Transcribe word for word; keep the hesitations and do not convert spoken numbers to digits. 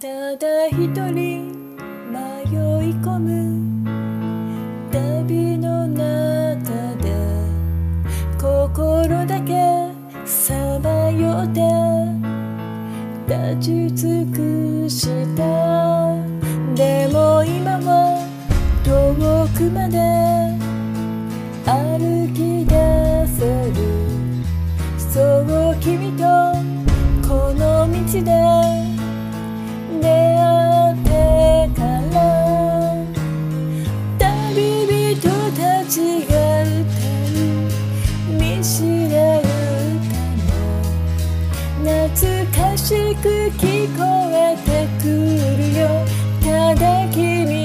ただ一人迷い込む旅の中で心だけさまよって立ち尽くしたでも今は遠くまで歩き出せるそう君とこの道で出会ってから旅人たちが歌う見知らぬ歌も懐かしく聞こえてくるよただ君